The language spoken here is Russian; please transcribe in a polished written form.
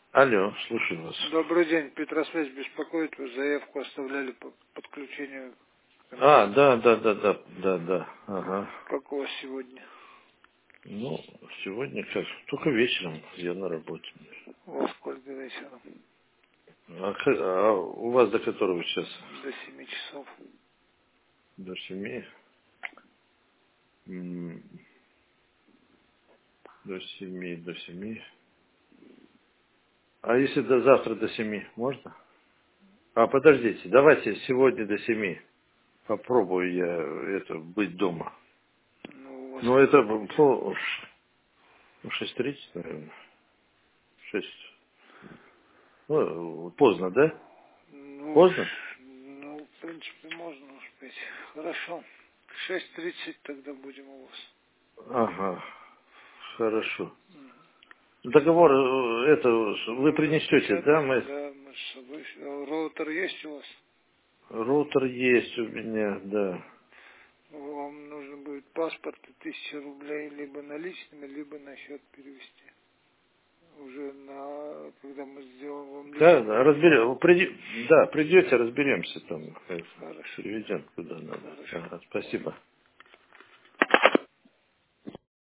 Алло, слушаю вас. Добрый день, Петросвязь беспокоит, вы заявку оставляли по подключению к А, интернету. да. Ага. Как у вас сегодня? Ну, сегодня как? Только вечером я на работе. Во сколько вечером? А у вас до которого часа? До 7 часов. До 7? М, до семи. А если до завтра до 7, можно? А, подождите, давайте сегодня до 7. Попробую я быть дома. Ну, у вас Ну, это когда будет? 6:30, наверное. 6. Ну, поздно, да? Ну, Поздно? в принципе, можно успеть. Хорошо. К 6:30 тогда будем у вас. Ага, хорошо. Мгм. Договор, вы принесете, да? Распечатаем, да, мы с собой. Роутер есть у вас? Роутер есть у меня, да. Вам нужно будет паспорт и 1000 рублей либо наличными, либо на счет перевести. Уже когда мы сделаем вам Да, личный да, кабинет. разберем. Да, придете, разберемся там. Хорошо. Переведем куда надо. Хорошо. Ага, спасибо.